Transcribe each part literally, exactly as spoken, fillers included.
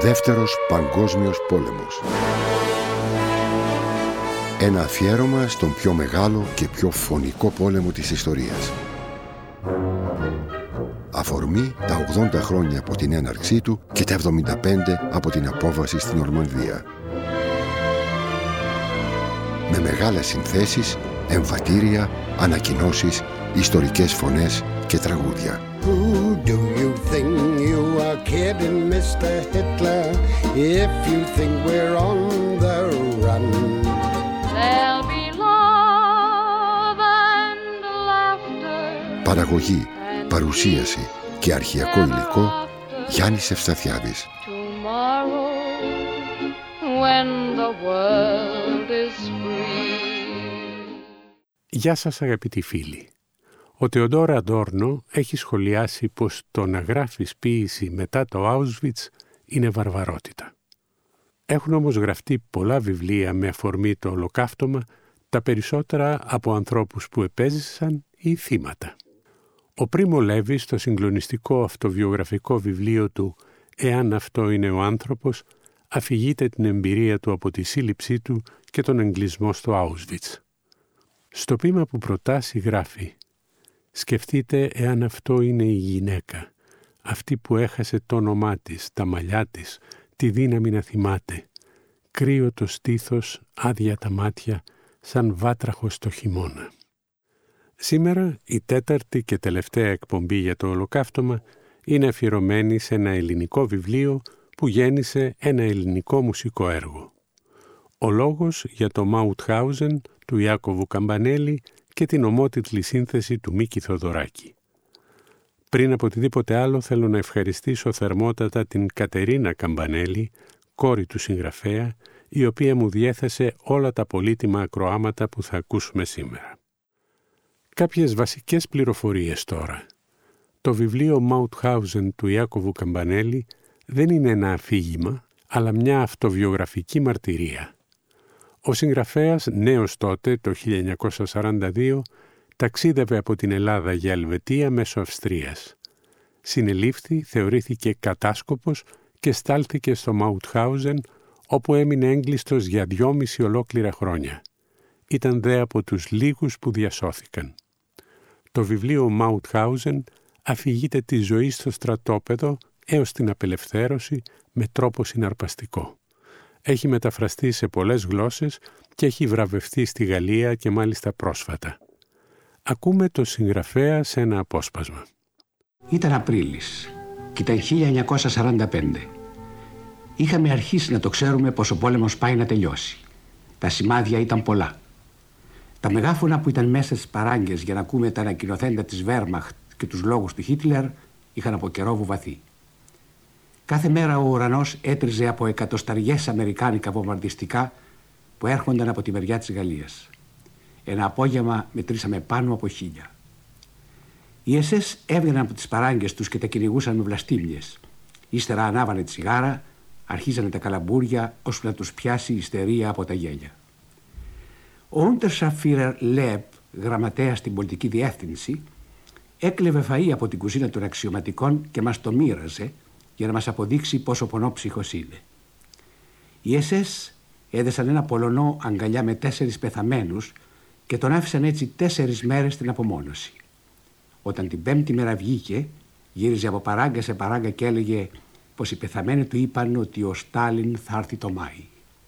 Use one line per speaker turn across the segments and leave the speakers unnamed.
Δεύτερος Παγκόσμιος Πόλεμος. Ένα αφιέρωμα στον πιο μεγάλο και πιο φωνικό πόλεμο της ιστορίας. Αφορμή τα ογδόντα χρόνια από την έναρξή του και τα εβδομήντα πέντε από την απόβαση στην Νορμανδία. Με μεγάλες συνθέσεις, εμβατήρια, ανακοινώσεις, ιστορικές φωνές και τραγούδια.
Who do you think you are kidding, Mister Hitler, if you think we're on the run?
There'll be love and laughter.
Παραγωγή, παρουσίαση και αρχαιακό υλικό Γιάννης Ευσταθιάδης.
Tomorrow, when the world is free.
Γεια σας αγαπητοί φίλοι. Ο Τεοντόρ Αντόρνο έχει σχολιάσει πως το να γράφεις ποίηση μετά το Auschwitz είναι βαρβαρότητα. Έχουν όμως γραφτεί πολλά βιβλία με αφορμή το ολοκαύτωμα, τα περισσότερα από ανθρώπους που επέζησαν ή θύματα. Ο Πρίμο Λέβη στο συγκλονιστικό αυτοβιογραφικό βιβλίο του «Εάν αυτό είναι ο άνθρωπος» αφηγείται την εμπειρία του από τη σύλληψή του και τον εγκλισμό στο Auschwitz. Στο ποίημα που προτάσει γράφει «Σκεφτείτε εάν αυτό είναι η γυναίκα, αυτή που έχασε το όνομά της, τα μαλλιά της, τη δύναμη να θυμάται, κρύο το στήθος, άδεια τα μάτια, σαν βάτραχο στο χειμώνα». Σήμερα η τέταρτη και τελευταία εκπομπή για το ολοκαύτωμα είναι αφιερωμένη σε ένα ελληνικό βιβλίο που γέννησε ένα ελληνικό μουσικό έργο. Ο λόγος για το Μάουτχάουζεν του Ιάκωβου Καμπανέλη και την ομότιτλη σύνθεση του Μίκη Θοδωράκη. Πριν από οτιδήποτε άλλο θέλω να ευχαριστήσω θερμότατα την Κατερίνα Καμπανέλη, κόρη του συγγραφέα, η οποία μου διέθεσε όλα τα πολύτιμα ακροάματα που θα ακούσουμε σήμερα. Κάποιες βασικές πληροφορίες τώρα. Το βιβλίο Μάουτχάουζεν του Ιάκωβου Καμπανέλη δεν είναι ένα αφήγημα, αλλά μια αυτοβιογραφική μαρτυρία. Ο συγγραφέας, νέος τότε, το χίλια εννιακόσια σαράντα δύο, ταξίδευε από την Ελλάδα για Ελβετία μέσω Αυστρίας. Συνελήφθη, θεωρήθηκε κατάσκοπος και στάλθηκε στο Μάουτχάουζεν, όπου έμεινε έγκλειστος για δυόμιση ολόκληρα χρόνια. Ήταν δε από τους λίγους που διασώθηκαν. Το βιβλίο Μάουτχάουζεν αφηγείται τη ζωή στο στρατόπεδο έως την απελευθέρωση με τρόπο συναρπαστικό. Έχει μεταφραστεί σε πολλές γλώσσες και έχει βραβευτεί στη Γαλλία και μάλιστα πρόσφατα. Ακούμε το συγγραφέα σε ένα απόσπασμα.
Ήταν Απρίλης και ήταν χίλια εννιακόσια σαράντα πέντε. Είχαμε αρχίσει να το ξέρουμε πως ο πόλεμος πάει να τελειώσει. Τα σημάδια ήταν πολλά. Τα μεγάφωνα που ήταν μέσα στις παράγκες για να ακούμε τα ανακοινοθέντα της Βέρμαχτ και τους λόγους του Χίτλερ είχαν από καιρό βουβαθεί. Κάθε μέρα ο ουρανός έτριζε από εκατοσταριές αμερικάνικα βομβαρδιστικά που έρχονταν από τη μεριά της Γαλλίας. Ένα απόγευμα μετρήσαμε πάνω από χίλια. Οι ες ες έβγαιναν από τις παράγκες τους και τα κυνηγούσαν με βλαστήμιες. Ύστερα ανάβανε τη σιγάρα, αρχίζανε τα καλαμπούρια ώσπου να τους πιάσει η ιστερία από τα γέλια. Ο Unterscharführer Λεπ, γραμματέας στην πολιτική διεύθυνση, έκλεβε φαΐ από την κουζίνα των αξιωματικών και μας το μοίραζε για να μας αποδείξει πόσο πονόψυχος είναι. Οι ες ες έδεσαν ένα Πολωνό αγκαλιά με τέσσερις πεθαμένους και τον άφησαν έτσι τέσσερις μέρες στην απομόνωση. Όταν την πέμπτη μέρα βγήκε, γύριζε από παράγκα σε παράγκα και έλεγε πως οι πεθαμένοι του είπαν ότι ο Στάλιν θα έρθει το Μάη.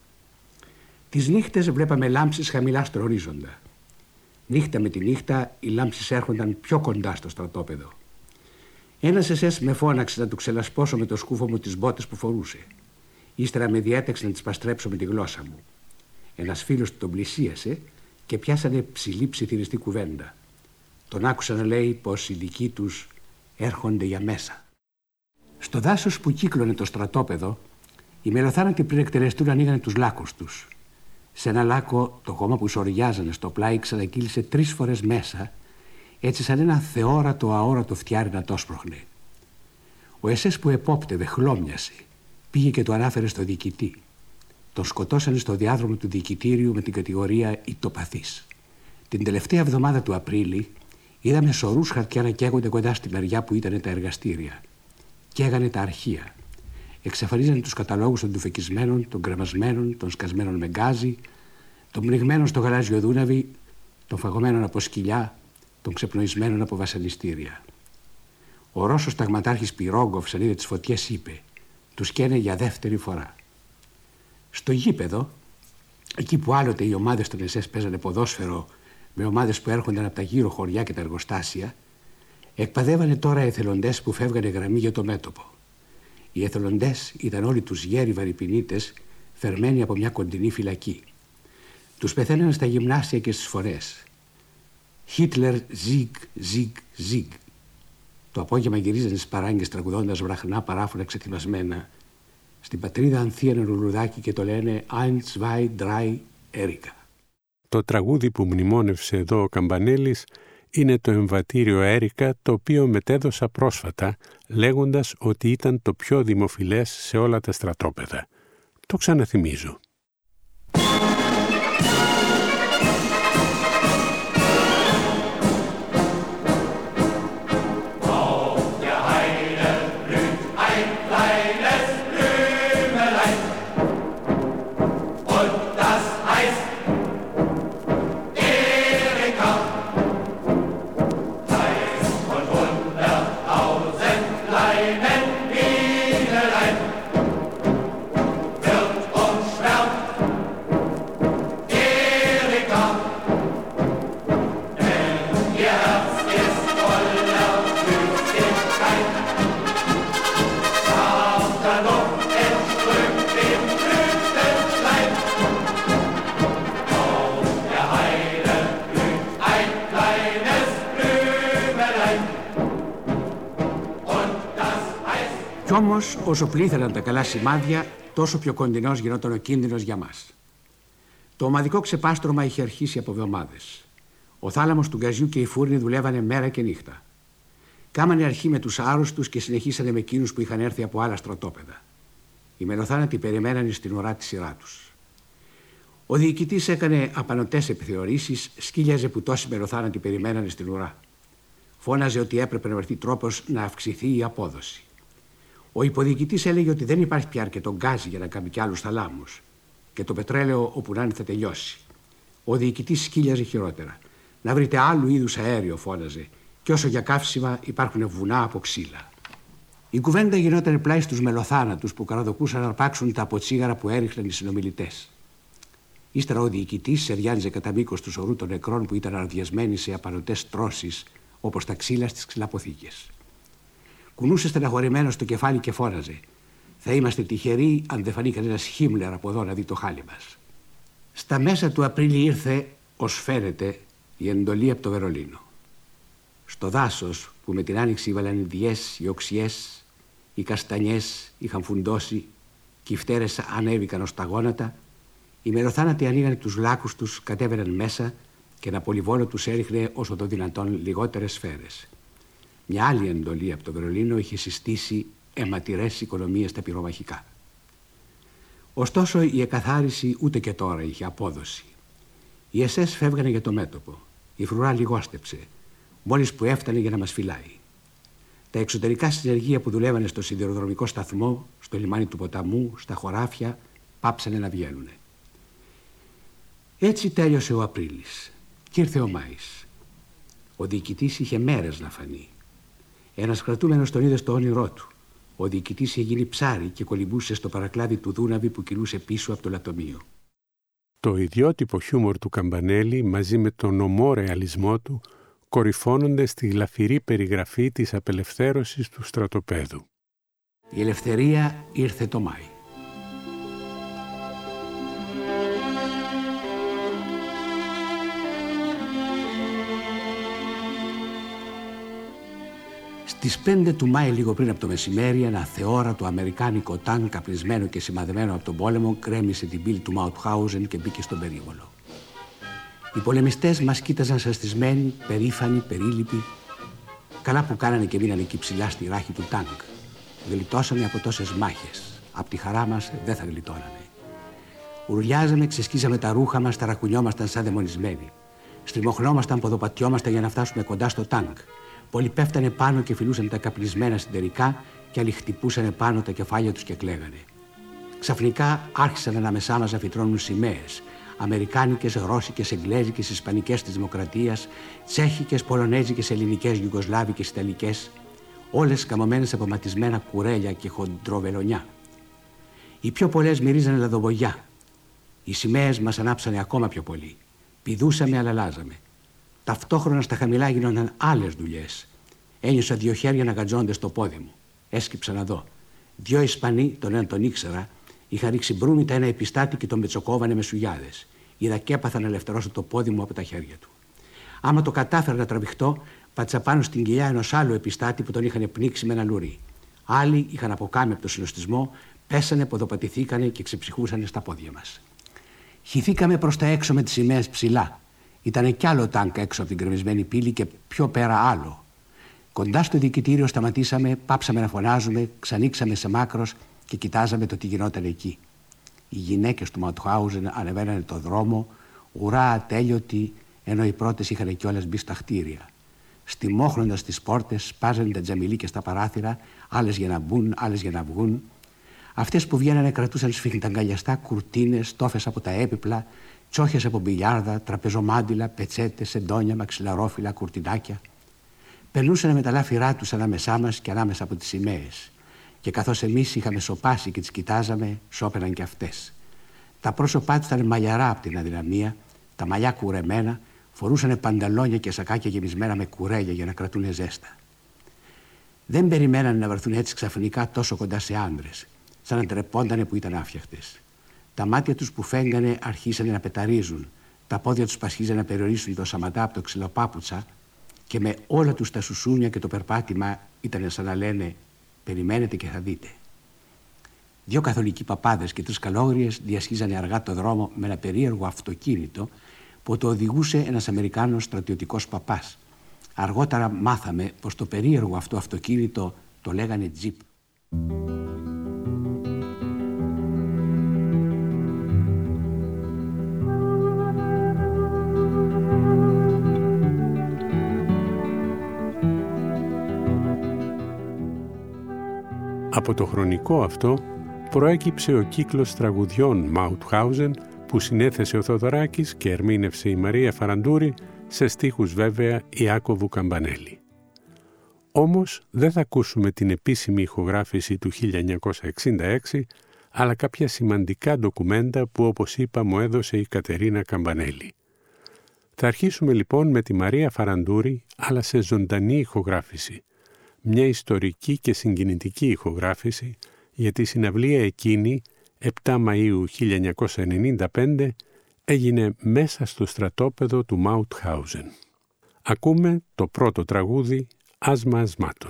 Τις νύχτες βλέπαμε λάμψεις χαμηλά στο ορίζοντα. Νύχτα με τη νύχτα οι λάμψεις έρχονταν πιο κοντά στο στρατόπεδο. Ένας ες ες με φώναξε να του ξελασπώσω με το σκούφο μου τις μπότες που φορούσε. Ύστερα με διέταξε να τις παστρέψω με τη γλώσσα μου. Ένας φίλος του τον πλησίασε και πιάσανε ψηλή ψιθυριστή κουβέντα. Τον άκουσα να λέει πως οι δικοί τους έρχονται για μέσα. Στο δάσος που κύκλωνε το στρατόπεδο, οι μελοθάνατοι πριν εκτελεστούν ανοίγανε τους λάκκους τους. Σε ένα λάκκο το χώμα που σοριάζανε στο πλάι ξανακύλησε τρεις φορές μέσα, έτσι σαν ένα θεόρατο αόρατο φτιάρι να το σπρώχνε. Ο ες ες που επόπτευε χλώμιασε, πήγε και το ανάφερε στο διοικητή. Τον σκοτώσανε στο διάδρομο του διοικητήριου με την κατηγορία ηττοπαθής. Την τελευταία εβδομάδα του Απρίλη είδαμε σωρούς χαρτιά να καίγονται κοντά στη μεριά που ήταν τα εργαστήρια. Καίγανε τα αρχεία. εξαφανίζανε τους καταλόγους των τουφεκισμένων, των κρεμασμένων, των σκασμένων με γκάζι, των πνιγμένων στο γαλάζιο δούναβι, των φαγωμένων από σκυλιά, των ξεπνοισμένων από βασανιστήρια. Ο Ρώσος ταγματάρχης Πυρόγκοφ, σαν είδε τις φωτιές, είπε: τους καίνε για δεύτερη φορά. Στο γήπεδο, εκεί που άλλοτε οι ομάδες των ες ες παίζανε ποδόσφαιρο με ομάδες που έρχονταν από τα γύρω χωριά και τα εργοστάσια, εκπαδεύανε τώρα εθελοντές που φεύγανε γραμμή για το μέτωπο. Οι εθελοντές ήταν όλοι τους γέροι βαρυπινίτες, φερμένοι από μια κοντινή φυλακή. Τους πεθαίνανε στα γυμνάσια και στις φορές. Χίτλερ, ζιγ, ζιγ, ζιγ. Το απόγευμα γυρίζανε στις παράγκες τραγουδώντας βραχνά παράφωνα ξεθυμασμένα. Στην πατρίδα ανθίανε ρουλουδάκι και το λένε «Ein, zwei, drei, Έρικα».
Το τραγούδι που μνημόνευσε εδώ ο Καμπανέλης είναι το εμβατήριο Έρικα, το οποίο μετέδωσα πρόσφατα λέγοντας ότι ήταν το πιο δημοφιλές σε όλα τα στρατόπεδα. Το ξαναθυμίζω.
Κι όμως, όσο πλήθαιναν τα καλά σημάδια, τόσο πιο κοντινός γινόταν ο κίνδυνος για μας. Το ομαδικό ξεπάστρωμα είχε αρχίσει από εβδομάδες. Ο θάλαμος του γκαζιού και οι φούρνοι δουλεύανε μέρα και νύχτα. Κάμανε αρχή με τους άρρωστους και συνεχίσανε με εκείνους που είχαν έρθει από άλλα στρατόπεδα. Οι μελοθάνατοι περιμένανε στην ουρά τη σειρά τους. Ο διοικητής έκανε απανωτές επιθεωρήσεις, σκύλιαζε που τόσοι μελοθάνατοι περιμένανε στην ουρά. Φώναζε ότι έπρεπε να βρεθεί τρόπος να αυξηθεί η απόδοση. Ο υποδιοικητής έλεγε ότι δεν υπάρχει πια αρκετό γκάζι για να κάνει κι άλλους θαλάμους και το πετρέλαιο όπου να είναι θα τελειώσει. Ο διοικητής σκύλιαζε χειρότερα. Να βρείτε άλλου είδους αέριο, φώναζε, και όσο για καύσιμα υπάρχουν βουνά από ξύλα. Η κουβέντα γινόταν πλάι στους μελοθάνατους που καραδοκούσαν να αρπάξουν τα αποτσίγαρα που έριχναν οι συνομιλητές. Ύστερα ο διοικητής σεριάνιζε κατά μήκος του σωρού των νεκρών που ήταν αρδιασμένοι σε απανωτές τρώσεις, όπως τα ξύλα στις ξυλαποθήκες. Κουνούσε στεναχωρημένο στο κεφάλι και φώναζε: θα είμαστε τυχεροί αν δεν φανεί κανένας Χίμλερ από εδώ να δει το χάλι μας. Στα μέσα του Απρίλη ήρθε, ως φαίνεται, η εντολή από το Βερολίνο. Στο δάσος που με την άνοιξη οι βαλανιδιές, οι οξιές, οι καστανιές είχαν φουντώσει και οι φτέρες ανέβηκαν ως τα γόνατα, οι μελοθάνατοι ανοίγανε τους λάκους τους, κατέβαιναν μέσα και ένα πολυβόλο τους έριχνε όσο το δυνατόν λιγότερες σφαίρες. Μια άλλη εντολή από το Βερολίνο είχε συστήσει αιματηρές οικονομίες στα πυρομαχικά. Ωστόσο η εκαθάριση ούτε και τώρα είχε απόδοση. Οι ες ες φεύγανε για το μέτωπο. Η φρουρά λιγόστεψε, μόλις που έφτανε για να μας φυλάει. Τα εξωτερικά συνεργεία που δουλεύανε στο σιδηροδρομικό σταθμό, στο λιμάνι του ποταμού, στα χωράφια, πάψανε να βγαίνουνε. Έτσι τέλειωσε ο Απρίλης και ήρθε ο Μάης. Ο διοικητής είχε μέρες να φανεί. Ένας κρατούμενος τον είδε στο όνειρό του. Ο διοικητής είχε γίνει ψάρι και κολυμπούσε στο παρακλάδι του δούναβη που κυλούσε πίσω από το λατομείο.
Το ιδιότυπο χιούμορ του Καμπανέλη μαζί με τον ομό ρεαλισμό του κορυφώνονται στη γλαφυρή περιγραφή της απελευθέρωσης του στρατοπέδου.
Η ελευθερία ήρθε το Μάη. Στις πέντε του Μάη, λίγο πριν από το μεσημέρι, ένα θεόρατο αμερικάνικο τάγκ καπνισμένο και σημαδεμένο από τον πόλεμο κρέμισε την πύλη του Μαουτχάουζεν και μπήκε στον περίγολο. Οι πολεμιστές μας κοίταζαν σαστισμένοι, περήφανοι, περίληποι. Καλά που κάνανε και μείνανε εκεί ψηλά στη ράχη του τάγκ. Γλιτώσανε από τόσες μάχες. Απ' τη χαρά μας δεν θα γλιτώνανε. Ουρλιάζαμε, ξεσκίζαμε τα ρούχα μας, ταρακουνιόμασταν σαν δαιμονισμένοι. Στριμωχνόμασταν, ποδοπατιόμασταν για να φτάσουμε κοντά στο τάγκ. Πολλοί πέφτανε πάνω και φιλούσαν τα καπνισμένα συντερικά και άλλοι χτυπούσαν πάνω τα κεφάλια τους και κλαίγανε. Ξαφνικά άρχισαν ανάμεσά μας να φυτρώνουν σημαίες. Αμερικάνικες, ρώσικες, εγγλέζικες, ισπανικές της Δημοκρατίας, τσέχικες, πολωνέζικες, ελληνικές, γιουγκοσλάβικες, ιταλικές, όλες καμωμένες από ματισμένα κουρέλια και χοντροβελονιά. Οι πιο πολλές μυρίζανε λαδοβογιά. Οι σημαίες μας ανάψανε ακόμα πιο πολύ. Πηδούσαμε, αλλά αλλάζαμε. Ταυτόχρονα στα χαμηλά γινόταν άλλες δουλειές. Ένιωσα δύο χέρια να γατζώνται στο πόδι μου. Έσκυψα να δω. Δυο Ισπανοί, τον έναν τον ήξερα, είχαν ρίξει μπρούμητα ένα επιστάτη και τον πετσοκόβανε με σουγιάδες. Είδα και έπαθα να ελευθερώσω το πόδι μου από τα χέρια του. Άμα το κατάφερα να τραβηχτώ, πάτσα πάνω στην κοιλιά ενός άλλου επιστάτη που τον είχαν πνίξει με ένα λουρί. Άλλοι είχαν αποκάμει από το συνοστισμό, πέσανε, ποδοπατηθήκανε και ξεψυχούσανε στα πόδια μας. Χυθήκαμε προς τα έξω με τις σημαίες ψηλά. Ήτανε κι άλλο τάγκ έξω από την κρεμισμένη πύλη και πιο πέρα άλλο. Κοντά στο διοικητήριο σταματήσαμε, πάψαμε να φωνάζουμε, ξανοίξαμε σε μάκρος και κοιτάζαμε το τι γινόταν εκεί. Οι γυναίκες του Μαουτχάουζεν ανεβαίνανε το δρόμο, ουρά ατέλειωτοι, ενώ οι πρώτες είχαν κιόλας μπει στα κτίρια. Στιμόχνοντας τις πόρτες, σπάζανε τα τζαμιλίκια στα παράθυρα, άλλες για να μπουν, άλλες για να βγουν. Αυτές που βγαίνανε κρατούσαν σφιχταγκαλιαστά κουρτίνες, τόφες από τα έπιπλα, τσόχες από μπιλιάρδα, τραπεζομάντιλα, πετσέτες, εντόνια, μαξιλαρόφυλλα, κουρτινάκια. Περνούσαν με τα λάφυρά τους ανάμεσά μας και ανάμεσα από τις σημαίες. Και καθώς εμείς είχαμε σοπάσει και τις κοιτάζαμε, σώπαιναν και αυτές. Τα πρόσωπά τους ήταν μαλλιαρά από την αδυναμία, τα μαλλιά κουρεμένα, φορούσαν πανταλόνια και σακάκια γεμισμένα με κουρέλια για να κρατούν ζέστα. Δεν περιμέναν να βρεθούν έτσι ξαφνικά τόσο κοντά σε άντρες, σαν να τρεπόντανε που ήταν άφιαχτες. Τα μάτια τους που φέγγανε αρχίσανε να πεταρίζουν, τα πόδια τους πασχίζανε να περιορίσουν το σαματά από το ξυλοπάπουτσα και με όλα τους τα σουσούνια και το περπάτημα ήταν σαν να λένε «Περιμένετε και θα δείτε». Δύο καθολικοί παπάδες και τρεις καλόγριες διασχίζανε αργά το δρόμο με ένα περίεργο αυτοκίνητο που το οδηγούσε ένας Αμερικάνος στρατιωτικός παπάς. Αργότερα μάθαμε πως το περίεργο αυτό αυτοκίνητο το λέγανε τζιπ.
Από το χρονικό αυτό προέκυψε ο κύκλος τραγουδιών Μαουτχάουζεν που συνέθεσε ο Θοδωράκης και ερμήνευσε η Μαρία Φαραντούρη, σε στίχους βέβαια Ιάκωβου Καμπανέλη. Όμως δεν θα ακούσουμε την επίσημη ηχογράφηση του χίλια εννιακόσια εξήντα έξι, αλλά κάποια σημαντικά ντοκουμέντα που, όπως είπα, μου έδωσε η Κατερίνα Καμπανέλη. Θα αρχίσουμε λοιπόν με τη Μαρία Φαραντούρη, αλλά σε ζωντανή ηχογράφηση. Μια ιστορική και συγκινητική ηχογράφηση για τη συναυλία εκείνη, επτά Μαΐου χίλια εννιακόσια ενενήντα πέντε, έγινε μέσα στο στρατόπεδο του Μαουτχάουζεν. Ακούμε το πρώτο τραγούδι «Άσμα ασμάτων».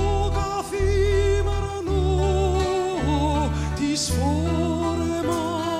Forma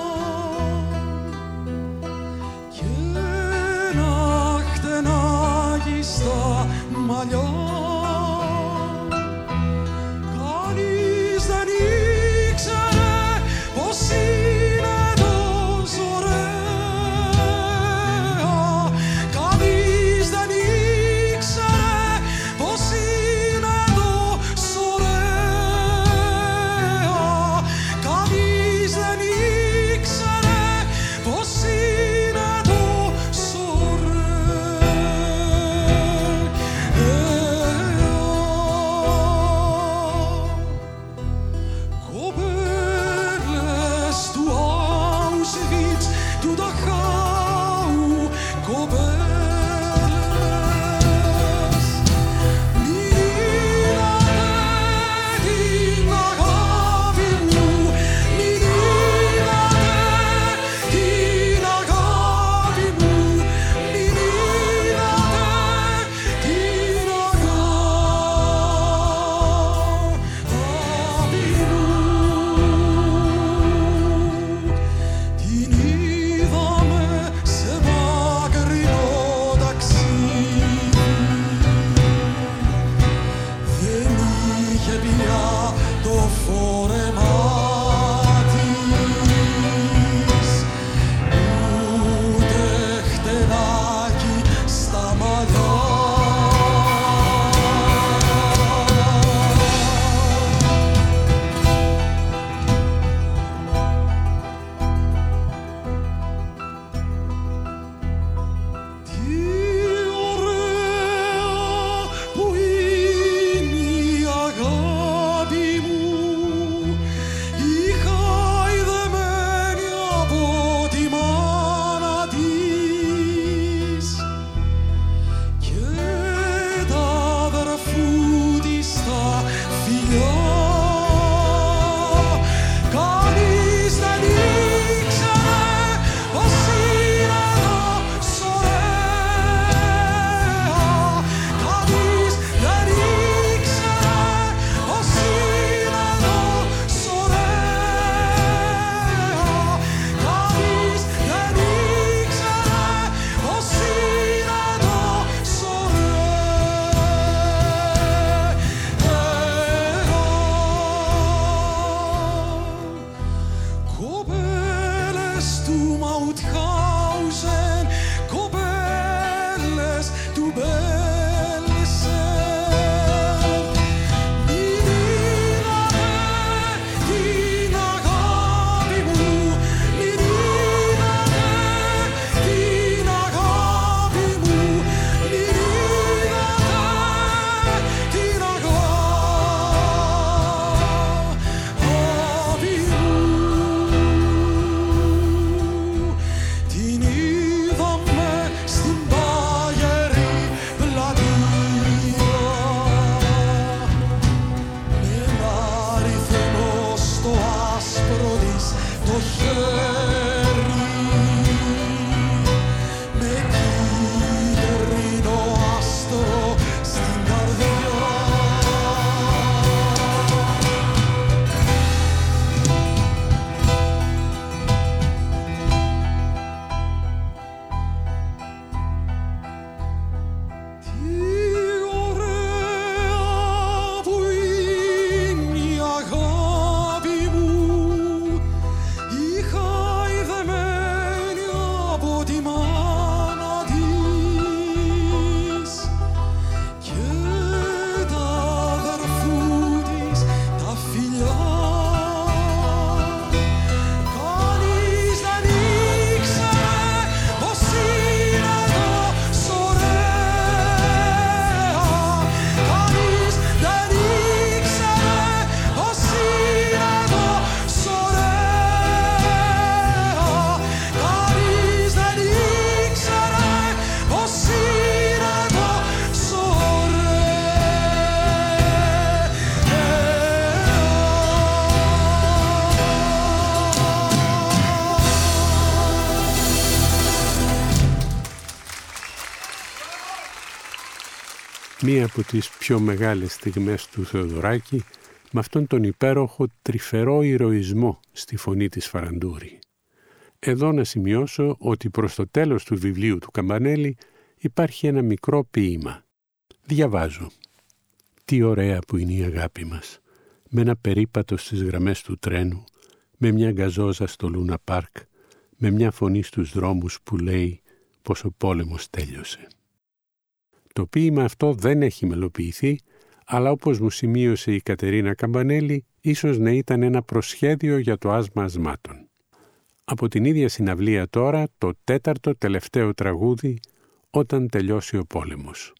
μία από τις πιο μεγάλες στιγμές του Θεοδωράκη, με αυτόν τον υπέροχο τρυφερό ηρωισμό στη φωνή της Φαραντούρη. Εδώ να σημειώσω ότι προς το τέλος του βιβλίου του Καμπανέλη υπάρχει ένα μικρό ποίημα. Διαβάζω. Τι ωραία που είναι η αγάπη μας, με ένα περίπατο στις γραμμές του τρένου, με μια γκαζόζα στο Λούνα Πάρκ, με μια φωνή στους δρόμους που λέει πως ο πόλεμος τέλειωσε. Το ποίημα αυτό δεν έχει μελοποιηθεί, αλλά όπως μου σημείωσε η Κατερίνα Καμπανέλη, ίσως να ήταν ένα προσχέδιο για το άσμα ασμάτων. Από την ίδια συναυλία τώρα, το τέταρτο τελευταίο τραγούδι, «Όταν τελειώσει ο πόλεμος».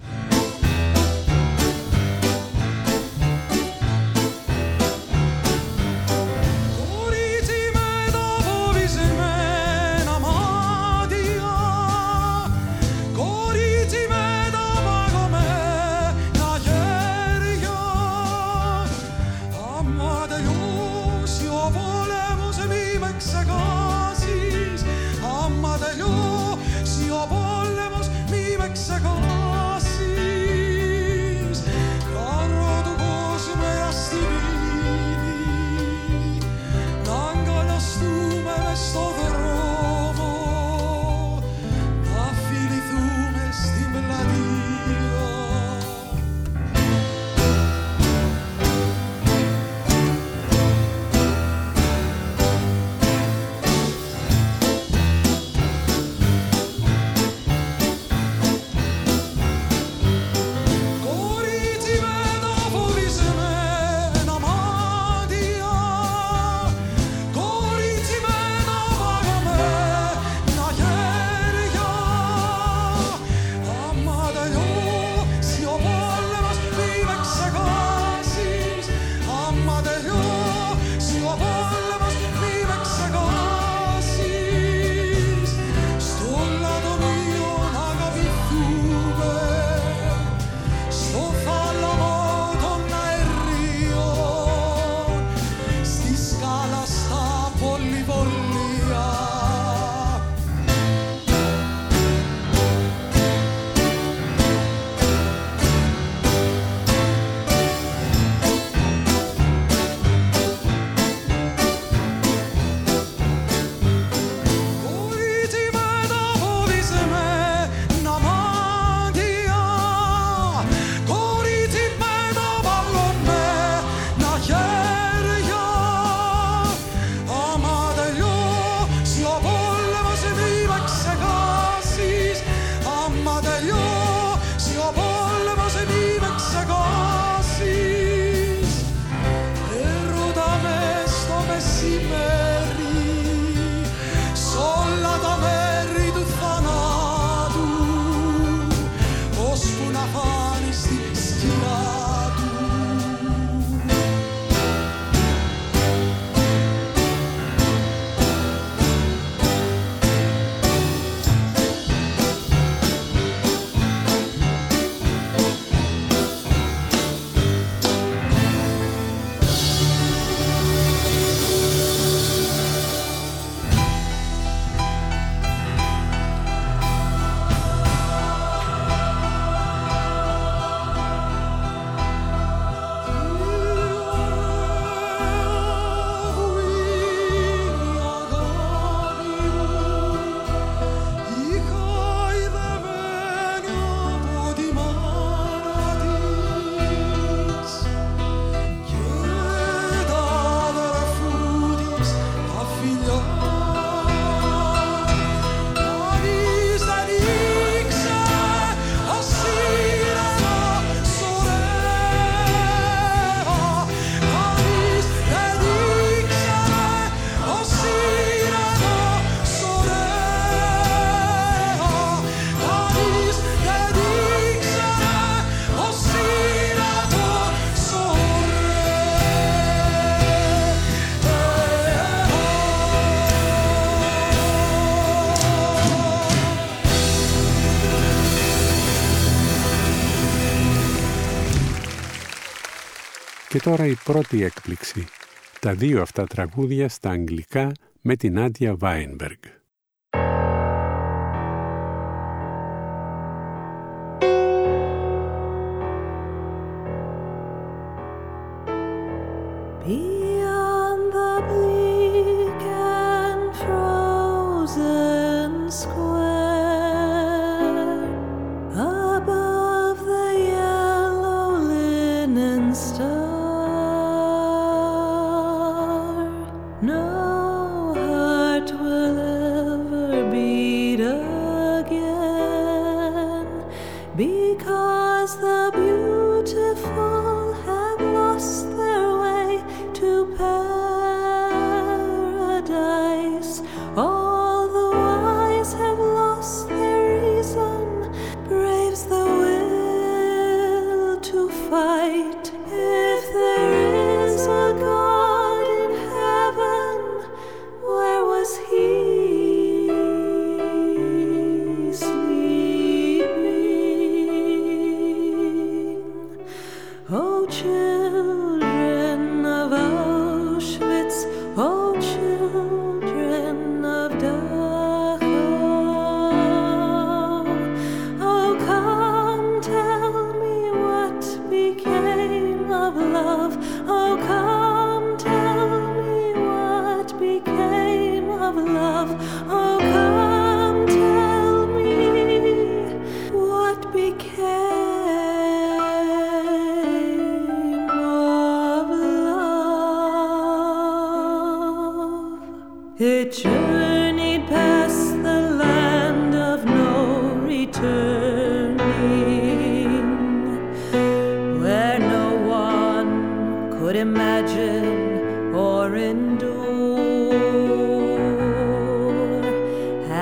Και τώρα η πρώτη έκπληξη. Τα δύο αυτά τραγούδια στα αγγλικά με την Άντια Βάινμπεργκ.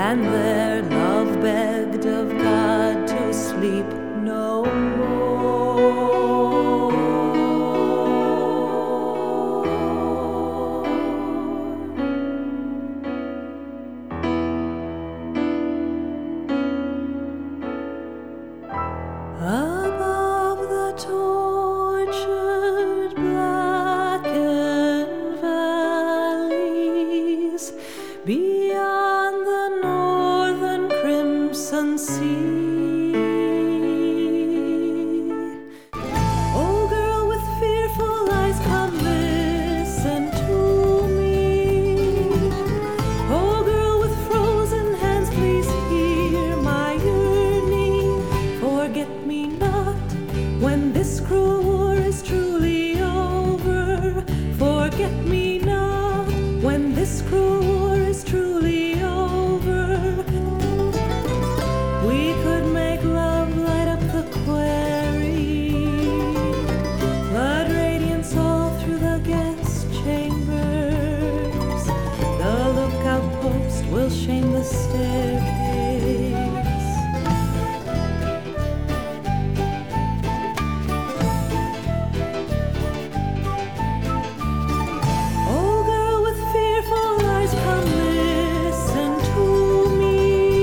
and their love begged of God to sleep no more. Above the tortured blackened valleys, beyond the northern crimson sea, oh girl with fearful eyes, come listen to me. Oh girl with frozen hands, please hear my yearning. Forget me not when this cruel war is truly over. Forget me not when this cruel war is truly over. We could make love light up the quarry, flood radiance all through the guest chambers. The lookout post will shame the staircase. Oh girl with fearful eyes, come listen to me.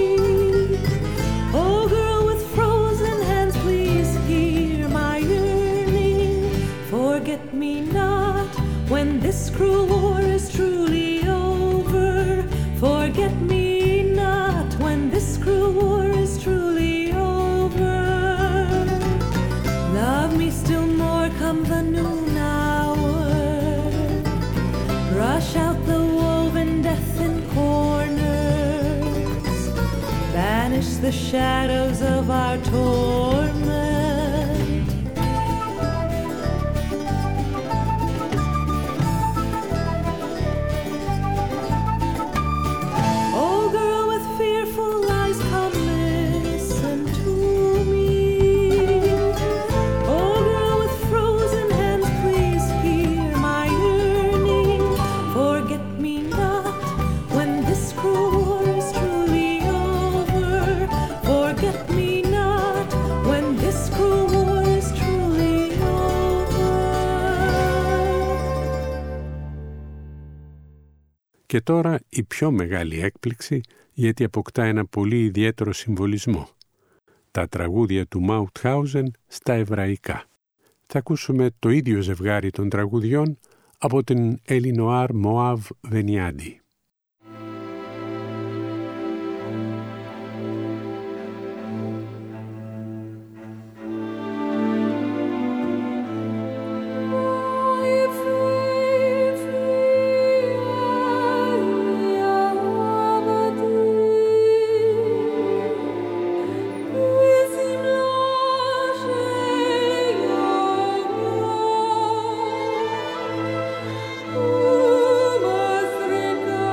Oh girl with frozen hands, please hear my yearning. Forget me not when this cruel war is truly over. Forget me not when this cruel war is truly over. Love me still more come the noon hour. Brush out the woven death in corners. Banish the shadows of our torment. Oh girl with fearful eyes, come listen to me. Oh girl with frozen hands, please hear my yearning. Forget me not when this cruel war is truly over. Forget me not when this cruel war is truly over.
Και τώρα η πιο μεγάλη έκπληξη, γιατί αποκτά ένα πολύ ιδιαίτερο συμβολισμό. Τα τραγούδια του Μάουτχάουζεν στα εβραϊκά. Θα ακούσουμε το ίδιο ζευγάρι των τραγουδιών από την Ελινόαρ Μωάβ Βενιάντι.
Masrika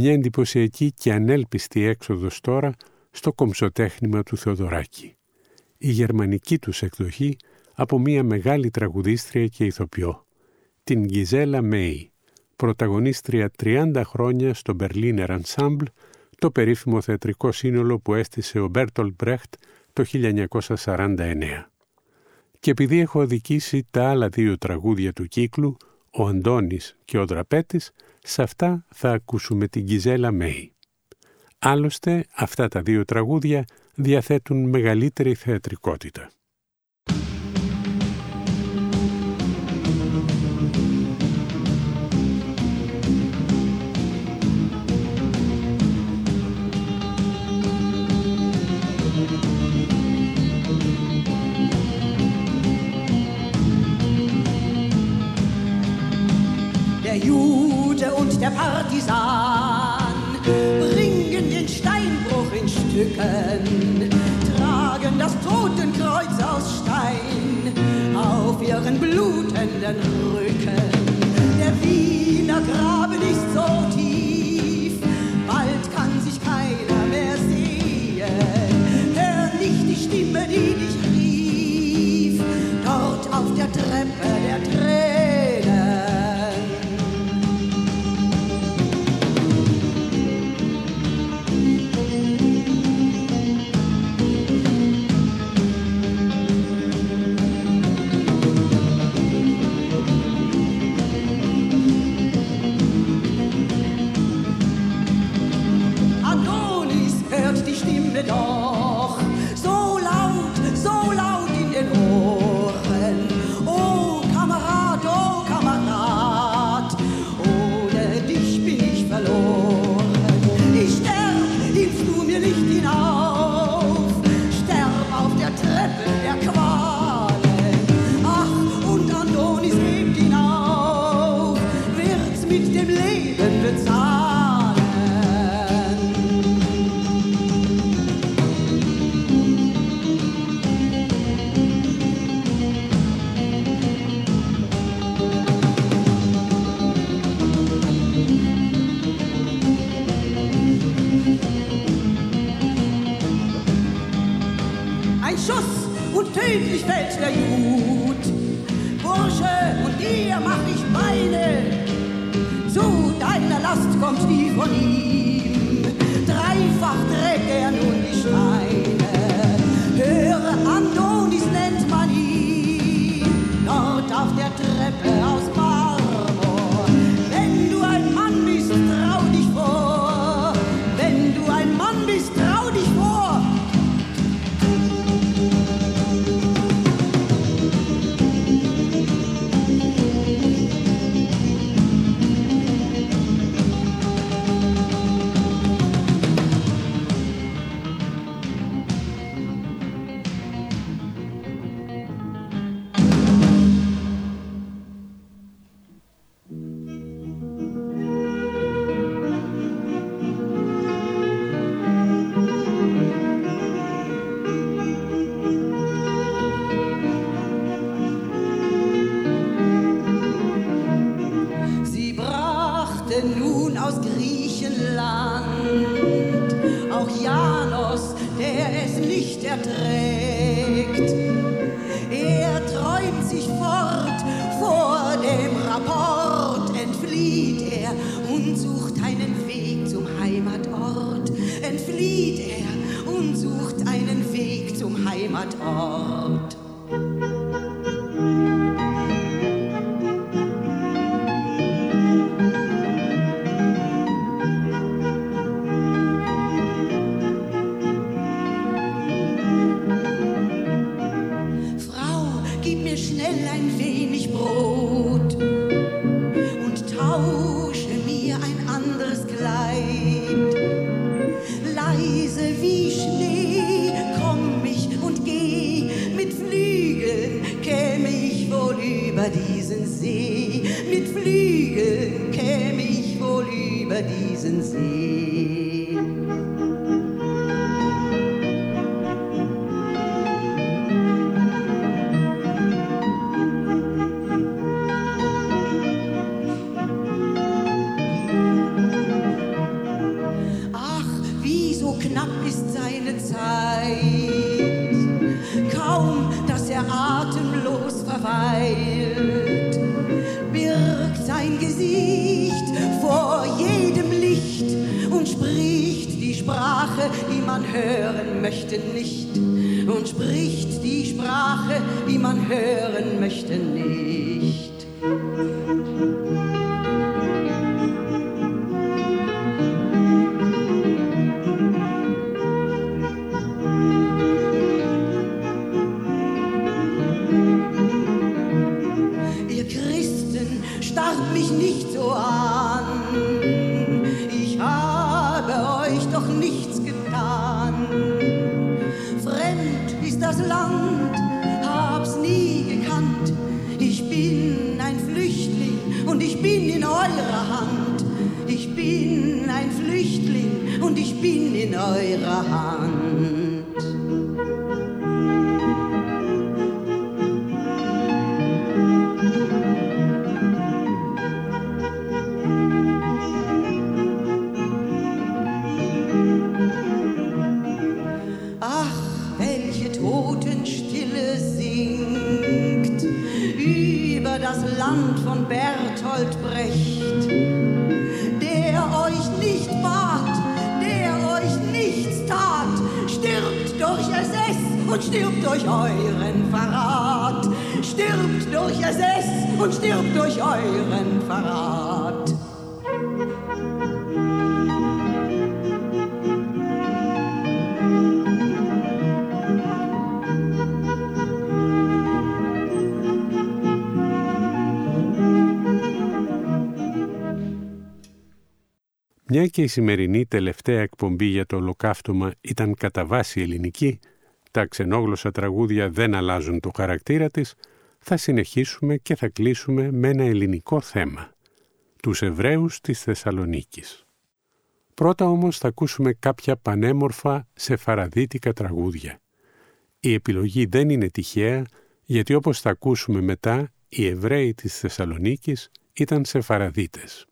Μια εντυπωσιακή και ανέλπιστη έξοδος τώρα στο κομψοτέχνημα του Θεοδωράκη. Η γερμανική τους εκδοχή από μια μεγάλη τραγουδίστρια και ηθοποιό, την Γκιζέλα Μέι, πρωταγωνίστρια τριάντα χρόνια στο Berliner Ensemble, το περίφημο θεατρικό σύνολο που έστησε ο Μπέρτολτ Μπρέχτ το χίλια εννιακόσια σαράντα εννέα. Και επειδή έχω αδικήσει τα άλλα δύο τραγούδια του κύκλου, ο Αντώνης και ο Δραπέτης, σε αυτά θα ακούσουμε την Γκιζέλα Μέι. Άλλωστε, αυτά τα δύο τραγούδια διαθέτουν μεγαλύτερη θεατρικότητα.
Der Jude und der Partisan bringen den Steinbruch in Stücken, tragen das Totenkreuz aus Stein auf ihren blutenden Rücken. Der Wiener Graben ist so tief, bald kann sich keiner mehr sehen. Hör nicht die Stimme, die dich rief, dort auf der Treppe der Tränen. Doch so laut, so laut in den Ohren. Oh Kamerad, oh Kamerad, ohne dich bin ich verloren. Ich sterb, hilfst du mir nicht hinauf, sterb auf der Treppe der Qualen. Ach, und Adonis hebt ihn auf, wird's mit dem Leben bezahlt. Tödlich fällt der Jud. Bursche, und dir mach ich Beine. Zu deiner Last kommt die von ihm. Dreifach trägt er nun die Steine. Höre, Adonis nennt man ihn. Dort auf der Treppe aus Marmor. Wenn du ein Mann bist, trau dich vor. Wenn du ein Mann bist, trau dich vor. knapp ist seine Zeit. Kaum, dass er atemlos verweilt, birgt sein Gesicht vor jedem Licht und spricht die Sprache, die man hören möchte nicht. Und spricht die Sprache, die man hören möchte nicht. Ihr Christen, starrt mich nicht so an. Ich habe euch doch nichts getan. Fremd ist das Land, hab's nie gekannt. Ich bin ein Flüchtling und ich bin in eurer Hand. Ich bin ein Flüchtling und ich bin in eurer Hand. Land von Bertolt Brecht, der euch nicht bat, der euch nichts tat, stirbt durch S S und stirbt durch euren Verrat, stirbt durch S S und stirbt durch euren Verrat.
Μια και η σημερινή τελευταία εκπομπή για το ολοκαύτωμα ήταν κατά βάση ελληνική, τα ξενόγλωσσα τραγούδια δεν αλλάζουν το χαρακτήρα της, θα συνεχίσουμε και θα κλείσουμε με ένα ελληνικό θέμα, τους Εβραίους της Θεσσαλονίκης. Πρώτα όμως θα ακούσουμε κάποια πανέμορφα σεφαραδίτικα τραγούδια. Η επιλογή δεν είναι τυχαία, γιατί όπως θα ακούσουμε μετά, οι Εβραίοι της Θεσσαλονίκης ήταν Σεφαραδίτες.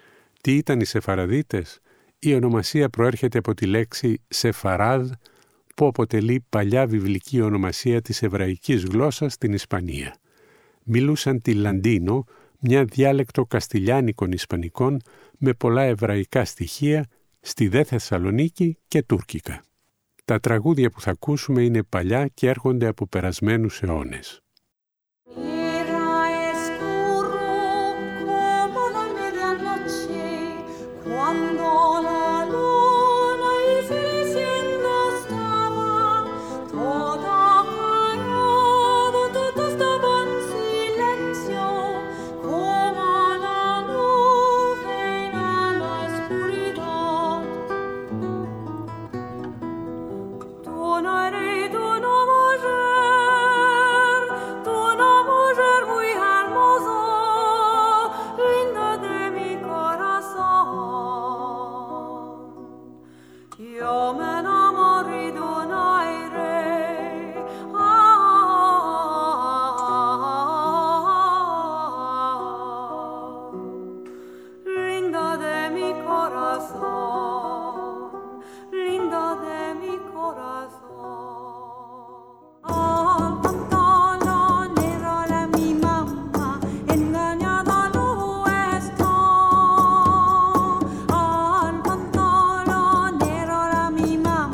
Τι ήταν οι Σεφαραδίτες? Η ονομασία προέρχεται από τη λέξη Σεφαράδ, που αποτελεί παλιά βιβλική ονομασία της εβραϊκής γλώσσας στην Ισπανία. Μιλούσαν τη Λαντίνο, μια διάλεκτο καστιλιάνικων Ισπανικών με πολλά εβραϊκά στοιχεία, στη δε Θεσσαλονίκη και τουρκικά. Τα τραγούδια που θα ακούσουμε είναι παλιά και έρχονται από περασμένους αιώνες.
Mamma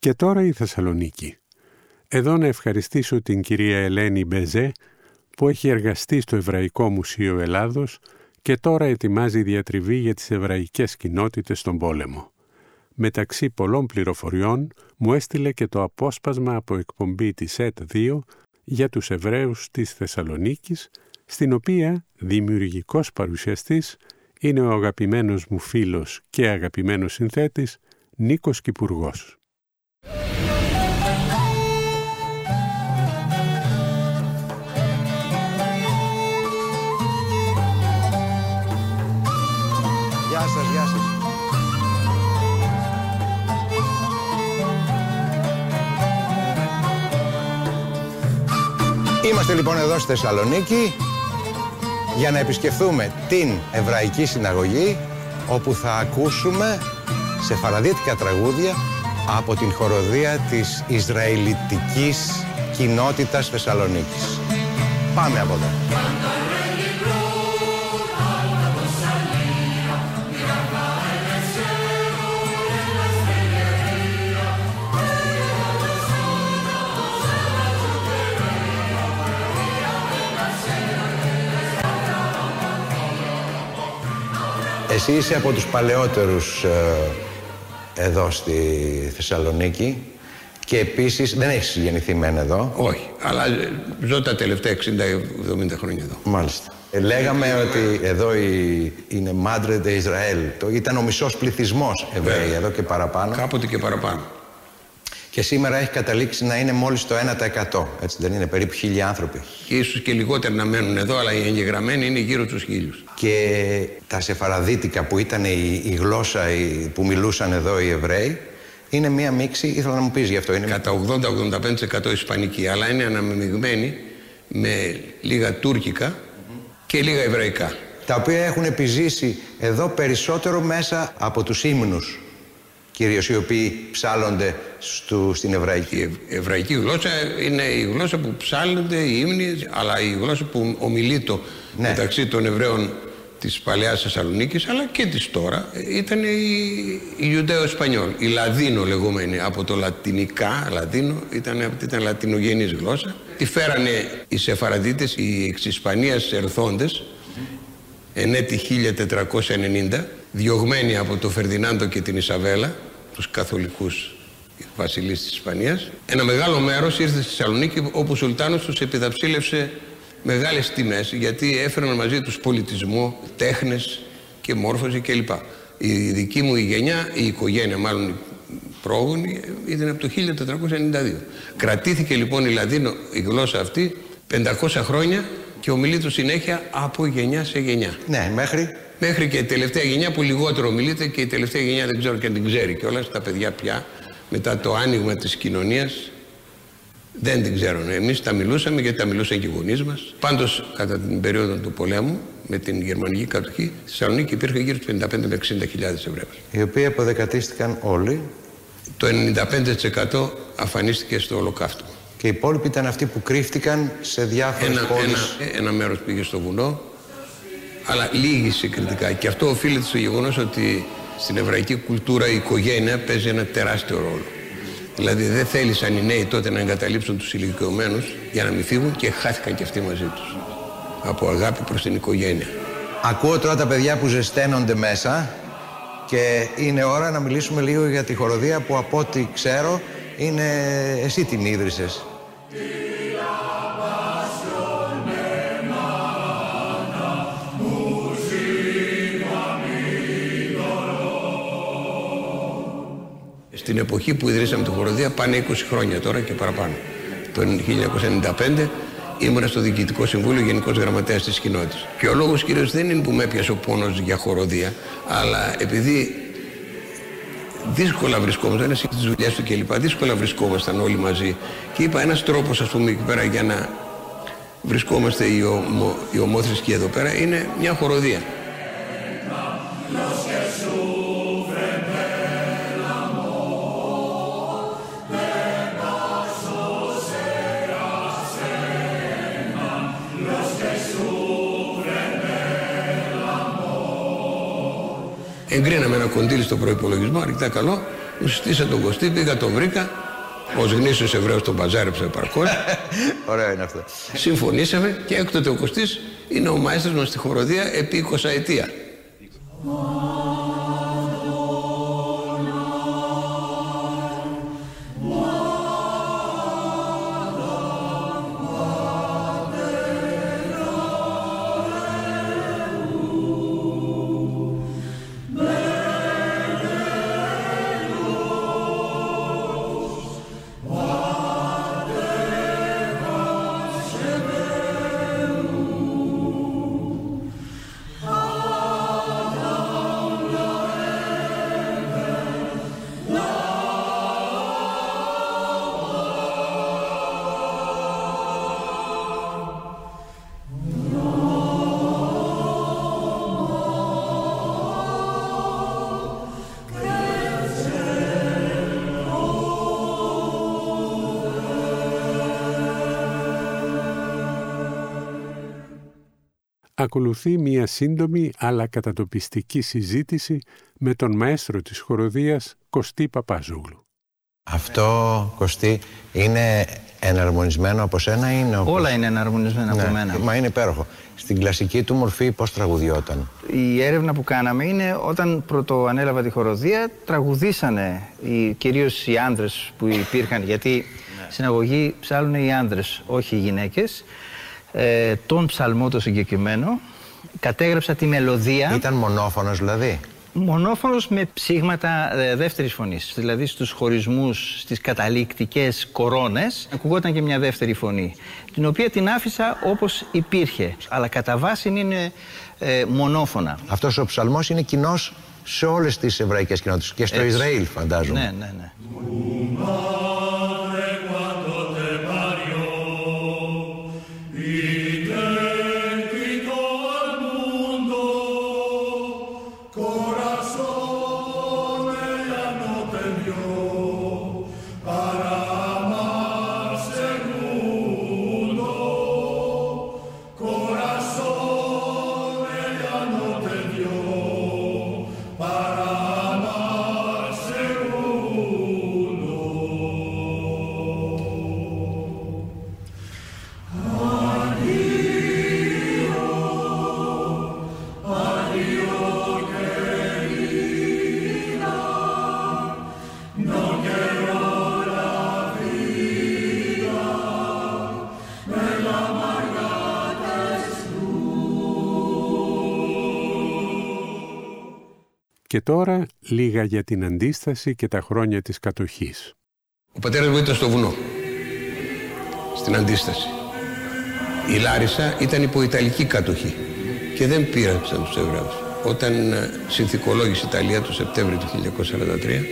Και τώρα η Θεσσαλονίκη. Εδώ να ευχαριστήσω την κυρία Ελένη Μπεζέ που έχει εργαστεί στο Εβραϊκό Μουσείο Ελλάδος και τώρα ετοιμάζει διατριβή για τις εβραϊκές κοινότητες στον πόλεμο. Μεταξύ πολλών πληροφοριών μου έστειλε και το απόσπασμα από εκπομπή της ΕΤ δύο για τους Εβραίους της Θεσσαλονίκης, στην οποία δημιουργικός παρουσιαστής είναι ο αγαπημένος μου φίλος και αγαπημένος συνθέτης Νίκος Κυπουργός.
Γεια σας, γεια σας. Είμαστε λοιπόν εδώ στη Θεσσαλονίκη για να επισκεφθούμε την Εβραϊκή Συναγωγή, όπου θα ακούσουμε σεφαραδίτικα τραγούδια από την χοροδία της Ισραηλιτικής κοινότητας Θεσσαλονίκης. Πάμε από εδώ. Εσύ είσαι από τους παλαιότερους ε, εδώ στη Θεσσαλονίκη και επίσης δεν έχεις γεννηθεί μεν εδώ.
Όχι, αλλά ζω τα τελευταία εξήντα εβδομήντα χρόνια εδώ.
Μάλιστα. Ε, λέγαμε ότι εδώ η, είναι Madre de Israel. Το, ήταν ο μισός πληθυσμός Εβραίοι εδώ και παραπάνω.
Κάποτε και παραπάνω.
Και σήμερα έχει καταλήξει να είναι μόλις το ένα τοις εκατό. Έτσι δεν είναι, περίπου χίλιοι άνθρωποι.
Ίσως και λιγότεροι να μένουν εδώ, αλλά οι εγγεγραμμένοι είναι γύρω στους χίλιους.
Και τα σεφαραδίτικα που ήταν η, η γλώσσα η, που μιλούσαν εδώ οι Εβραίοι, είναι μία μίξη, ήθελα να μου πεις γι' αυτό. Είναι...
Κατά ογδόντα με ογδόντα πέντε τοις εκατό ισπανική, αλλά είναι αναμειγμένη με λίγα τουρκικά mm-hmm. και λίγα εβραϊκά.
Τα οποία έχουν επιζήσει εδώ περισσότερο μέσα από τους ύμνους, κυρίως οι οποίοι ψάλλονται στου, στην εβραϊκή.
Η ευ, εβραϊκή γλώσσα είναι η γλώσσα που ψάλλονται οι ύμνοι, αλλά η γλώσσα που ομιλείται ναι. μεταξύ των Εβραίων της παλαιάς Θεσσαλονίκης, αλλά και της τώρα, ήταν η, η Ιουδαίο-Ισπανιόλ, η Λαδίνο λεγόμενη, από το λατινικά, Λαδίνο, ήταν, ήταν λατινογενής γλώσσα. Τη φέρανε οι Σεφαραδίτες, οι εξ Ισπανίας ερθόντες, εν έτη χίλια τετρακόσια ενενήντα, διωγμένοι από τον Φερδινάντο και την Ισαβέλα, τους καθολικούς βασιλείς της Ισπανίας. Ένα μεγάλο μέρος ήρθε στη Θεσσαλονίκη, όπου ο Σουλτάνος τους επιδαψίλευσε μεγάλες τιμές, γιατί έφεραν μαζί τους πολιτισμό, τέχνες και μόρφωση κλπ. Η δική μου η γενιά, η οικογένεια μάλλον η πρόγονη, ήταν από το χίλια τετρακόσια ενενήντα δύο. Κρατήθηκε λοιπόν η Λαδίνο, η γλώσσα αυτή, πεντακόσια χρόνια και ομιλείται συνέχεια από γενιά σε γενιά.
Ναι, μέχρι...
Μέχρι και η τελευταία γενιά που λιγότερο ομιλείται, και η τελευταία γενιά δεν ξέρω και αν την ξέρει κιόλας. Τα παιδιά πια μετά το άνοιγμα της κοινωνίας δεν την ξέρουν. Εμείς τα μιλούσαμε γιατί τα μιλούσαν και οι γονείς μας. Πάντως κατά την περίοδο του πολέμου με την γερμανική κατοχή στη Θεσσαλονίκη υπήρχε γύρω στους πενήντα πέντε με εξήντα χιλιάδες Εβραίους.
Οι οποίοι αποδεκατίστηκαν όλοι.
Το ενενήντα πέντε τοις εκατό αφανίστηκε στο Ολοκαύτωμα.
Και οι υπόλοιποι ήταν αυτοί που κρύφτηκαν σε διάφορες
ένα,
πόλεις.
Ένα, ένα μέρος πήγε στο βουνό, αλλά λίγοι συγκριτικά. Και αυτό οφείλεται στο γεγονός ότι στην εβραϊκή κουλτούρα η οικογένεια παίζει ένα τεράστιο ρόλο. Δηλαδή δεν θέλησαν οι νέοι τότε να εγκαταλείψουν τους ηλικιωμένους για να μην φύγουν και χάθηκαν και αυτοί μαζί τους. Από αγάπη προς την οικογένεια.
Ακούω τώρα τα παιδιά που ζεσταίνονται μέσα και είναι ώρα να μιλήσουμε λίγο για τη χοροδία που από ό,τι ξέρω είναι εσύ την ίδρυσες.
Στην εποχή που ιδρύσαμε τη χοροδία πάνε είκοσι χρόνια τώρα και παραπάνω. Το χίλια εννιακόσια ενενήντα πέντε ήμουνα στο Διοικητικό Συμβούλιο Γενικός Γραμματέας της κοινότητας. Και ο λόγος κυρίως δεν είναι που με έπιασε ο πόνος για χοροδία, αλλά επειδή δύσκολα βρισκόμασταν, ένας είχε τις δουλειές του κλπ. Δύσκολα βρισκόμασταν όλοι μαζί. Και είπα ένας τρόπος, ας πούμε, εκεί πέρα για να βρισκόμαστε οι, ομο, οι ομόθρησκοι εδώ πέρα είναι μια χοροδία. Εγκρίναμε ένα κονδύλι στο προϋπολογισμό, αρκετά καλό, Μου συστήσα τον Κωστή, πήγα, τον βρήκα. Ως γνήσιος Εβραίος τον παζάρεψε επαρκώς.
Ωραίο είναι αυτό.
Συμφωνήσαμε και έκτοτε ο Κωστής είναι ο μαέστρος μας στη χοροδία επί εικοσαετία.
Ακολουθεί μια σύντομη αλλά κατατοπιστική συζήτηση με τον μαέστρο της χοροδίας Κωστή Παπάζογλου.
Αυτό, Κωστή, είναι εναρμονισμένο από σένα ή είναι όπως...
Όλα είναι εναρμονισμένα
ναι,
από μένα.
Μα είναι υπέροχο. Στην κλασική του μορφή πώς τραγουδιόταν?
Η έρευνα που κάναμε είναι όταν πρώτο ανέλαβα τη χοροδία, τραγουδήσανε οι, κυρίως οι άντρες που υπήρχαν, γιατί ναι. στην αγωγή ψάλουν οι άντρες, όχι οι γυναίκες. Ε, τον ψαλμό το συγκεκριμένο, κατέγραψα τη μελωδία.
Ήταν μονόφωνος δηλαδή?
Μονόφωνος με ψήγματα ε, δεύτερης φωνής. Δηλαδή στους χωρισμούς, στις καταληκτικές κορώνες, ακουγόταν και μια δεύτερη φωνή, την οποία την άφησα όπως υπήρχε, αλλά κατά βάση είναι ε, μονόφωνα.
Αυτός ο ψαλμός είναι κοινός σε όλες τις εβραϊκές κοινότητες και στο Έτσι. Ισραήλ, φαντάζομαι.
Ναι, ναι, ναι.
Και τώρα λίγα για την αντίσταση και τα χρόνια της κατοχής.
Ο πατέρας μου ήταν στο βουνό, στην αντίσταση. Η Λάρισα ήταν υπό Ιταλική κατοχή και δεν πείραξαν τους Εβραίους. Όταν συνθηκολόγησε η Ιταλία το Σεπτέμβριο του χίλια εννιακόσια σαράντα τρία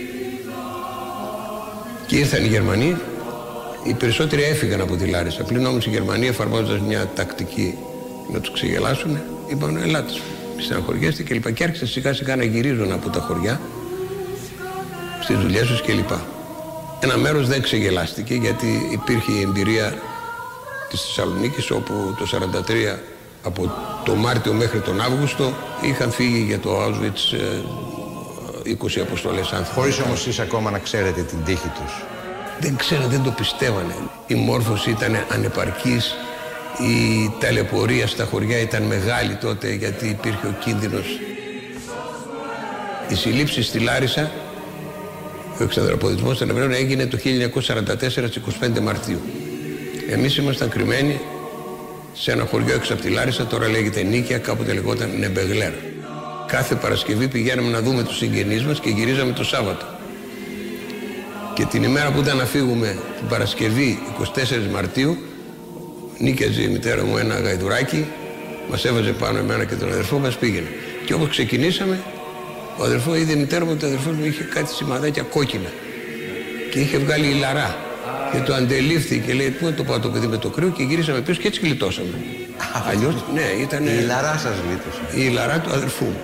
και ήρθαν οι Γερμανοί, οι περισσότεροι έφυγαν από τη Λάρισα. Πλην όμως οι Γερμανοί, εφαρμόζοντας μια τακτική να τους ξεγελάσουν, είπαν ελάτε, στεναχωριέστε και λοιπά. Και άρχισαν σιγά σιγά να γυρίζουν από τα χωριά στις δουλειές τους και λοιπά. Ένα μέρος δεν ξεγελάστηκε γιατί υπήρχε η εμπειρία της Θεσσαλονίκης, όπου το σαράντα τρία από το Μάρτιο μέχρι τον Αύγουστο είχαν φύγει για το Auschwitz είκοσι αποστολές άνθρωποι.
Χωρίς όμως εσείς ακόμα να ξέρετε την τύχη τους.
Δεν ξέραν, δεν το πιστεύανε. Η μόρφωση ήταν ανεπαρκής, η ταλαιπωρία στα χωριά ήταν μεγάλη τότε γιατί υπήρχε ο κίνδυνος. Η συλλήψη στη Λάρισα, ο εξανδραποδισμός των Εβραίων έγινε το χίλια εννιακόσια σαράντα τέσσερα στις είκοσι πέντε Μαρτίου. Εμείς ήμασταν κρυμμένοι σε ένα χωριό έξω από τη Λάρισα, τώρα λέγεται Νίκαια, κάποτε λεγόταν Νεμπεγλέρ. Κάθε Παρασκευή πηγαίναμε να δούμε τους συγγενείς μας και γυρίζαμε το Σάββατο. Και την ημέρα που ήταν να φύγουμε, την Παρασκευή είκοσι τέσσερις Μαρτίου, νίκιαζε η μητέρα μου ένα γαϊδουράκι, μας έβαζε πάνω εμένα και τον αδερφό μας, πήγαινε. Και όπως ξεκινήσαμε, ο αδερφός είδε η μητέρα μου ότι ο αδερφός μου είχε κάτι σημαδάκια κόκκινα και είχε βγάλει ηλαρά. Και το αντελήφθη και λέει: πού να το πάω το παιδί με το κρύο, και γυρίσαμε πίσω και έτσι γλιτώσαμε. Αλλιώς, ναι, ήταν.
Η ηλαρά σας γλίτωσε.
Η ηλαρά του αδερφού μου.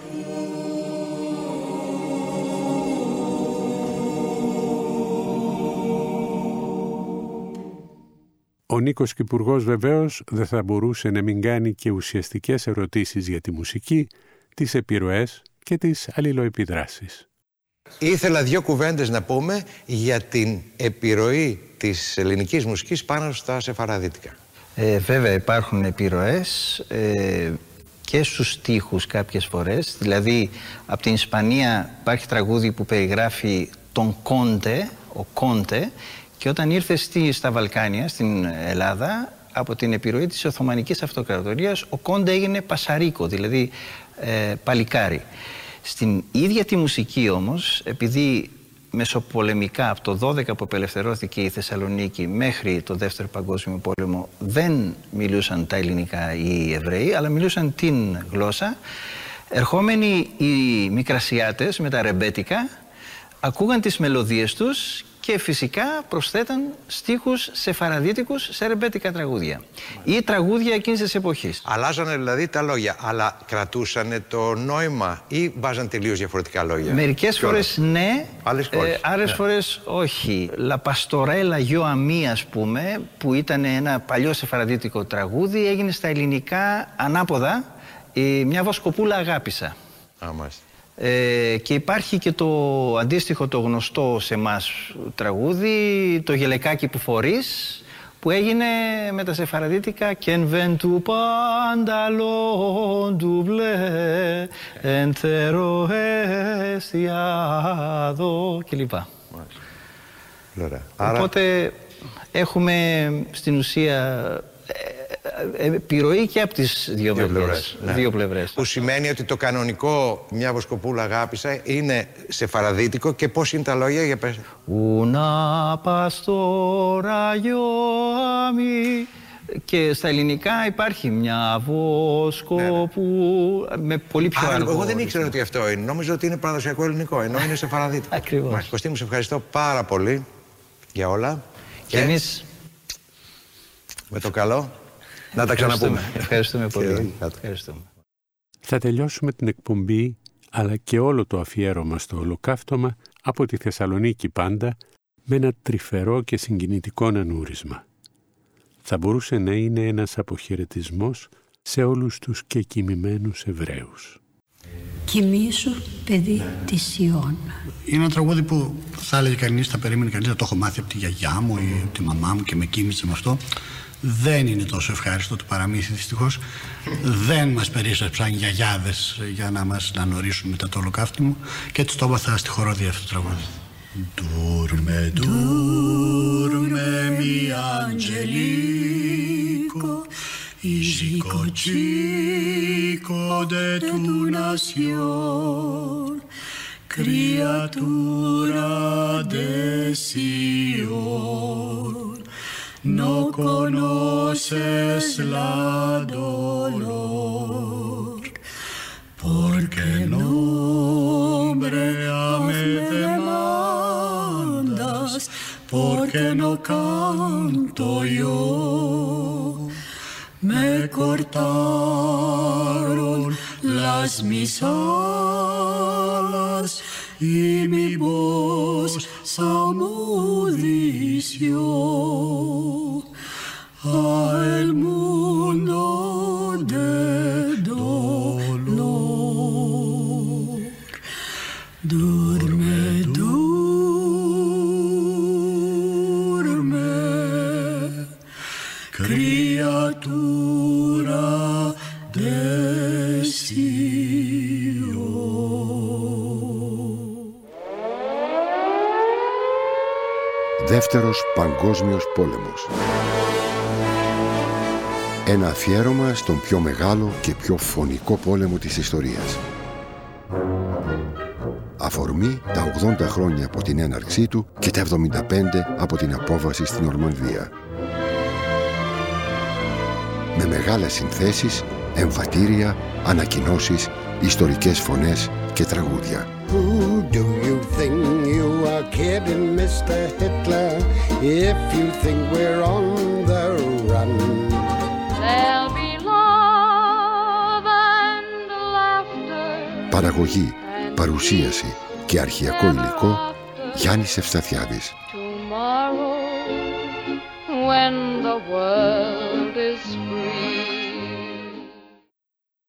Ο Νίκος Κυπουργός βεβαίως δεν θα μπορούσε να μην κάνει και ουσιαστικές ερωτήσεις για τη μουσική, τις επιρροές και τις αλληλοεπιδράσεις.
Ήθελα δύο κουβέντες να πούμε για την επιρροή της ελληνικής μουσικής πάνω στα σεφαραδίτικα.
Ε, βέβαια υπάρχουν επιρροές ε, και στους στίχους κάποιες φορές. Δηλαδή από την Ισπανία υπάρχει τραγούδι που περιγράφει τον Κόντε, ο Κόντε, και όταν ήρθε στη, στα Βαλκάνια, στην Ελλάδα, από την επιρροή της Οθωμανικής Αυτοκρατορίας, ο Κόντε έγινε πασαρίκο, δηλαδή ε, παλικάρι. Στην ίδια τη μουσική όμως, επειδή μεσοπολεμικά από το δώδεκα που απελευθερώθηκε η Θεσσαλονίκη μέχρι το Δεύτερο Παγκόσμιο Πόλεμο δεν μιλούσαν τα ελληνικά οι Εβραίοι, αλλά μιλούσαν την γλώσσα, ερχόμενοι οι Μικρασιάτες με τα ρεμπέτικα ακούγαν τις μελωδίες τους και φυσικά προσθέταν στίχους σεφαραδίτικους σε ρεμπέτικα τραγούδια ή τραγούδια εκείνης της εποχής.
Αλλάζανε δηλαδή τα λόγια, αλλά κρατούσανε το νόημα ή βάζαν τελείως διαφορετικά λόγια?
Μερικές φορές ναι,
άλλες,
ε, άλλες ναι. φορές όχι. La Pastorella Yo a mí, ας πούμε, που ήταν ένα παλιό σεφαραδίτικο τραγούδι, έγινε στα ελληνικά ανάποδα, ε, μια βοσκοπούλα αγάπησα.
Α, μάλιστα.
Ε, και υπάρχει και το αντίστοιχο, το γνωστό σε εμάς τραγούδι, το γελεκάκι που φορείς, που έγινε με τα σεφαραδίτικα «Κεν βεν του πανταλόν του μπλε ενθέρο εστιάδο» κλπ. Οπότε έχουμε στην ουσία επιρροή και από τις δύο, δύο πλευρές.
Ναι.
Δύο πλευρές.
Που σημαίνει ότι το κανονικό «Μια βοσκοπούλα αγάπησα» είναι σεφαραδίτικο. Και πώς είναι τα λόγια, για πες?
Una pastora yo a mí. Και στα ελληνικά υπάρχει μια βοσκοπούλα, ναι, με πολύ πιο αργό.
Εγώ δεν ήξερα ότι αυτό είναι. Νόμιζα ότι είναι παραδοσιακό ελληνικό, ενώ είναι σεφαραδίτικο.
Ακριβώς.
Κωστή μου, σε ευχαριστώ πάρα πολύ για όλα.
Και, και εμείς
με το καλό. Να τα ξαναπούμε.
Ευχαριστούμε πολύ. Ευχαριστούμε.
Θα τελειώσουμε την εκπομπή, αλλά και όλο το αφιέρωμα στο ολοκαύτωμα από τη Θεσσαλονίκη πάντα, με ένα τρυφερό και συγκινητικό νανούρισμα. Θα μπορούσε να είναι ένας αποχαιρετισμός σε όλους τους κεκοιμημένους Εβραίους.
Κοιμήσου, παιδί της Σιών.
Είναι ένα τραγούδι που θα έλεγε κανείς, θα περίμενε κανείς να το έχω μάθει από τη γιαγιά μου ή από τη μαμά μου και με κοίμησε με αυτό. Δεν είναι τόσο ευχάριστο το παραμύθι, δυστυχώς. Δεν μας περίσσεψαν οι γιαγιάδες για να μας ανορίσουν μετά το ολοκαύτωμα και έτσι το έμαθα στη χορόδια αυτό το τραγούδι. Dorme, dorme mi angelico, il chico chico de tu nación, criatura de Sion, no conoces la dolor, porque nombre me demandas, porque no canto yo. Me cortaron las mis alas y mi voz samudició al mundo de dolor. Duerme, duerme, criatura de Σιών.
Δεύτερος Παγκόσμιος Πόλεμος. Ένα αφιέρωμα στον πιο μεγάλο και πιο φωνικό πόλεμο της ιστορίας. Αφορμή τα ογδόντα χρόνια από την έναρξή του και τα εβδομήντα πέντε από την απόβαση στην Νορμανδία. Με μεγάλες συνθέσεις, εμβατήρια, ανακοινώσεις, ιστορικές φωνές και τραγούδια.
Who do you think you are kidding, Mister Hitler, if you think we're on the run?
There'll be love and laughter.
Παραγωγή, παρουσίαση και αρχαιακό υλικό Γιάννης Ευσταθιάδης.
Tomorrow, when the world is free.